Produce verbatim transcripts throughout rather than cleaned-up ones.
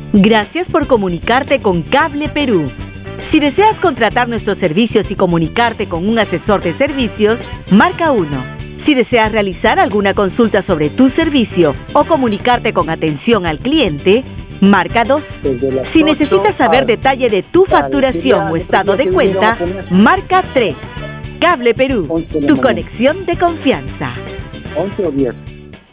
Gracias por comunicarte con Cable Perú. Si deseas contratar nuestros servicios y comunicarte con un asesor de servicios, marca uno. Si deseas realizar alguna consulta sobre tu servicio o comunicarte con atención al cliente, marca dos. Si necesitas saber detalle de tu facturación o estado de cuenta, marca tres. Cable Perú, tu conexión de confianza. once o diez.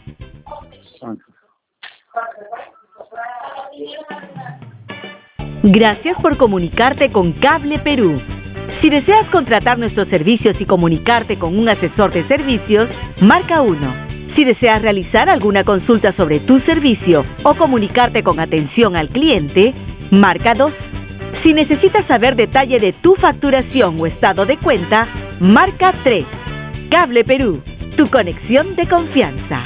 Gracias por comunicarte con Cable Perú. Si deseas contratar nuestros servicios y comunicarte con un asesor de servicios, marca uno. Si deseas realizar alguna consulta sobre tu servicio o comunicarte con atención al cliente, marca dos. Si necesitas saber detalle de tu facturación o estado de cuenta, marca tres. Cable Perú, tu conexión de confianza.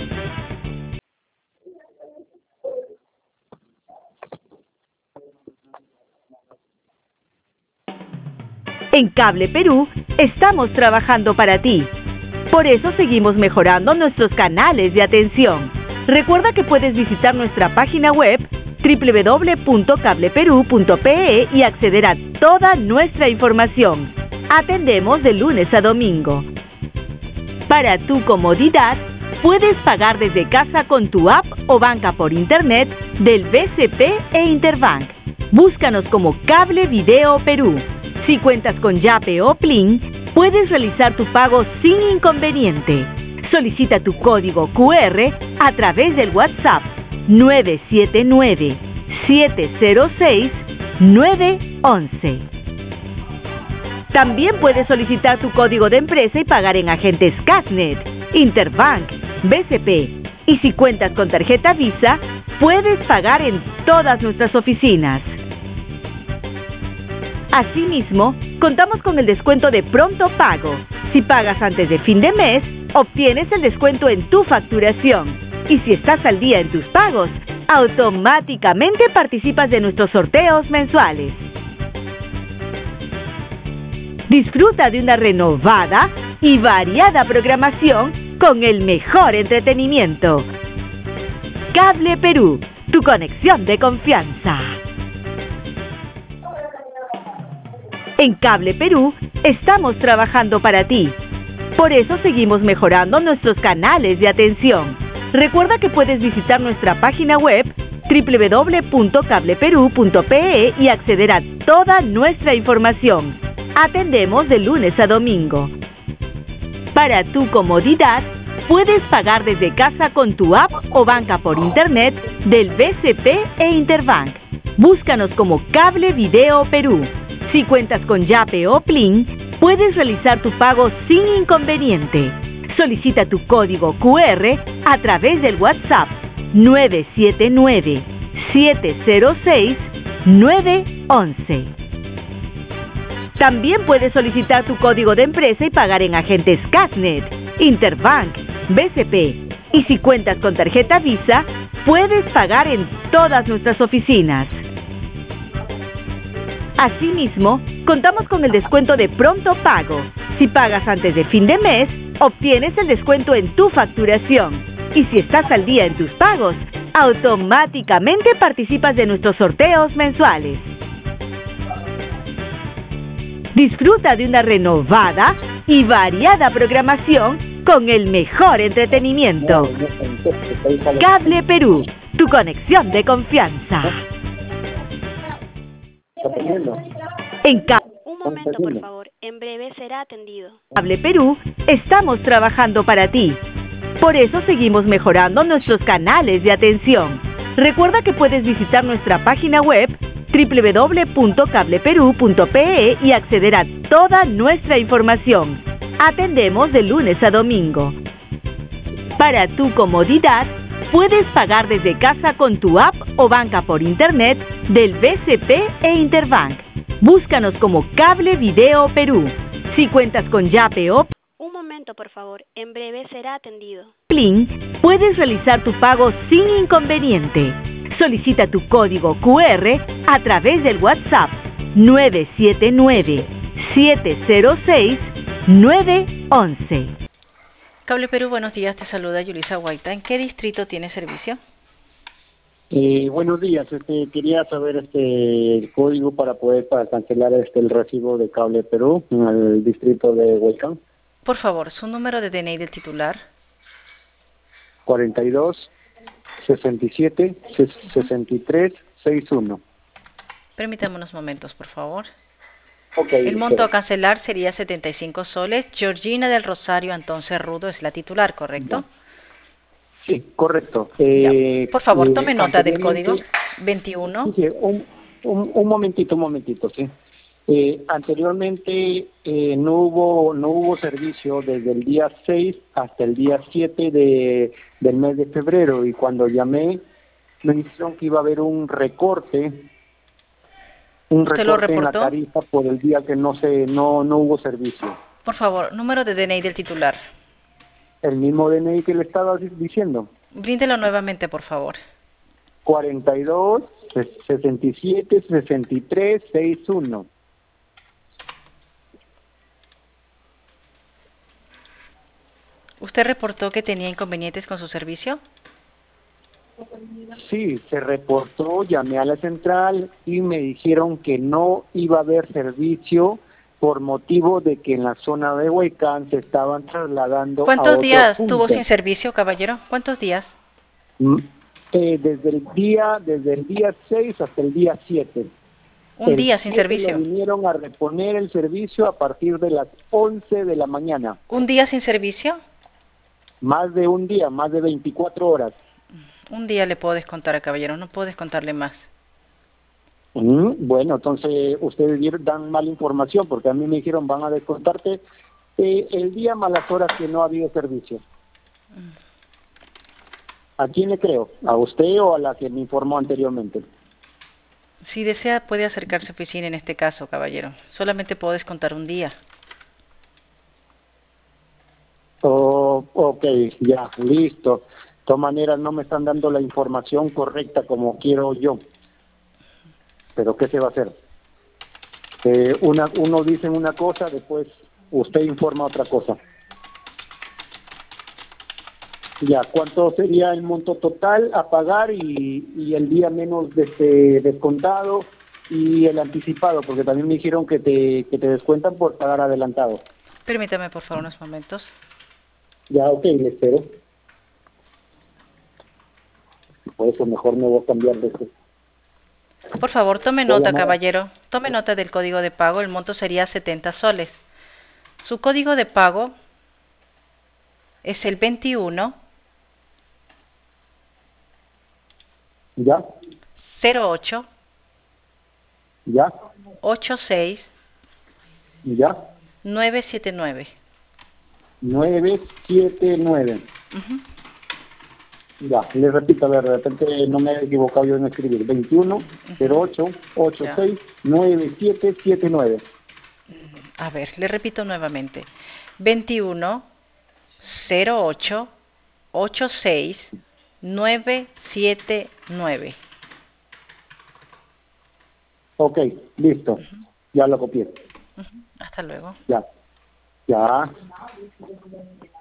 En Cable Perú, estamos trabajando para ti. Por eso seguimos mejorando nuestros canales de atención. Recuerda que puedes visitar nuestra página web doble u doble u doble u punto cable perú punto pe e y acceder a toda nuestra información. Atendemos de lunes a domingo. Para tu comodidad, puedes pagar desde casa con tu app o banca por internet del B C P e Interbank. Búscanos como Cable Video Perú. Si cuentas con Yape o Plin, puedes realizar tu pago sin inconveniente. Solicita tu código cu erre a través del WhatsApp nueve siete nueve, siete cero seis, nueve once. También puedes solicitar tu código de empresa y pagar en agentes Casnet, Interbank, B C P. Y si cuentas con tarjeta Visa, puedes pagar en todas nuestras oficinas. Asimismo, contamos con el descuento de pronto pago. Si pagas antes de fin de mes, obtienes el descuento en tu facturación. Y si estás al día en tus pagos, automáticamente participas de nuestros sorteos mensuales. Disfruta de una renovada y variada programación con el mejor entretenimiento. Cable Perú, tu conexión de confianza. En Cable Perú, estamos trabajando para ti. Por eso seguimos mejorando nuestros canales de atención. Recuerda que puedes visitar nuestra página web doble u doble u doble u punto cable perú punto pe e y acceder a toda nuestra información. Atendemos de lunes a domingo. Para tu comodidad, puedes pagar desde casa con tu app o banca por internet del B C P e Interbank. Búscanos como Cable Video Perú. Si cuentas con Yape o Plin, puedes realizar tu pago sin inconveniente. Solicita tu código cu erre a través del WhatsApp nueve siete nueve, siete cero seis, nueve once. También puedes solicitar tu código de empresa y pagar en agentes Casnet, Interbank, B C P. Y si cuentas con tarjeta Visa, puedes pagar en todas nuestras oficinas. Asimismo, contamos con el descuento de pronto pago. Si pagas antes de fin de mes, obtienes el descuento en tu facturación. Y si estás al día en tus pagos, automáticamente participas de nuestros sorteos mensuales. Disfruta de una renovada y variada programación con el mejor entretenimiento. Cable Perú, tu conexión de confianza. En Ca- Un momento, por favor. En breve será atendido. Cable Perú, estamos trabajando para ti. Por eso seguimos mejorando nuestros canales de atención. Recuerda que puedes visitar nuestra página web doble u doble u doble u punto cable perú punto pe e y acceder a toda nuestra información. Atendemos de lunes a domingo. Para tu comodidad, puedes pagar desde casa con tu app o banca por internet del B C P e Interbank. Búscanos como Cable Video Perú. Si cuentas con Yape o Un momento, por favor. En breve será atendido. Plin, puedes realizar tu pago sin inconveniente. Solicita tu código cu erre a través del WhatsApp nueve siete nueve, siete cero seis, nueve once. Cable Perú, buenos días, te saluda Yulisa Guaita. ¿En qué distrito tiene servicio? Eh, buenos días, este, quería saber este el código para poder para cancelar este el recibo de Cable Perú en el distrito de Huaycán. Por favor, su número de D N I del titular. cuarenta y dos, sesenta y siete, sesenta y tres, sesenta y uno. Permítame unos momentos, por favor. Ok. El monto espera. a cancelar sería setenta y cinco soles. Georgina del Rosario Antón Cerrudo es la titular, ¿correcto? Ya. Sí, correcto. Ya. Eh, Por favor, eh, tome nota del código anteriormente, veintiuno. sí, sí, un, un, un momentito, un momentito, sí. Eh, anteriormente eh, no hubo no hubo servicio desde el día seis hasta el día siete de, del mes de febrero, y cuando llamé me dijeron que iba a haber un recorte un ¿Usted lo recorte en la reportó? tarifa por el día que no se no no hubo servicio. Por favor, número de D N I del titular. El mismo D N I que le estaba di- diciendo. Bríndelo nuevamente, por favor. cuarenta y dos, sesenta y siete, sesenta y tres, sesenta y uno. ¿Usted reportó que tenía inconvenientes con su servicio? Sí, se reportó, llamé a la central y me dijeron que no iba a haber servicio por motivo de que en la zona de Huaycán se estaban trasladando a ¿Cuántos otro días tuvo punto. sin servicio, caballero? ¿Cuántos días? Mm, eh, desde el día desde el día seis hasta el día siete. Un El día sin siete lo servicio. vinieron a reponer el servicio a partir de las once de la mañana. ¿Un día sin servicio? Más de un día, más de veinticuatro horas. Un día le puedo descontar, caballero, no puedo descontarle más. Mm, Bueno, entonces ustedes dieron- dan mala información, porque a mí me dijeron van a descontarte eh, el día más las horas que no ha habido servicio. ¿A quién le creo? ¿A usted o a la que me informó anteriormente? Si desea, puede acercarse a oficina en este caso, caballero. Solamente puedo descontar un día. Oh, ok, ya, listo. De todas maneras no me están dando la información correcta como quiero yo. Pero ¿qué se va a hacer? Eh, una, uno dice una cosa, después usted informa otra cosa. Ya, ¿cuánto sería el monto total a pagar y, y el día menos de este descontado y el anticipado? Porque también me dijeron que te, que te descuentan por pagar adelantado. Permítame, por favor, unos momentos. Ya, ok, le espero. Por eso mejor me voy a cambiar de este. Por favor, tome Voy a nota, llamar a- caballero. Tome nota del código de pago. El monto sería setenta soles. Su código de pago es el veintiuno Ya, cero ocho ya, ochenta y seis ya. nueve siete nueve. nueve siete nueve. Ujú. Ya, le repito, a ver, de repente no me he equivocado yo en escribir. veintiuno, cero ocho, ochenta y seis, noventa y siete setenta y nueve. A ver, le repito nuevamente. veintiuno cero ocho ochenta y seis nueve siete nueve. Ok, listo. Ya lo copié. Ujú. Hasta luego. Ya, ya.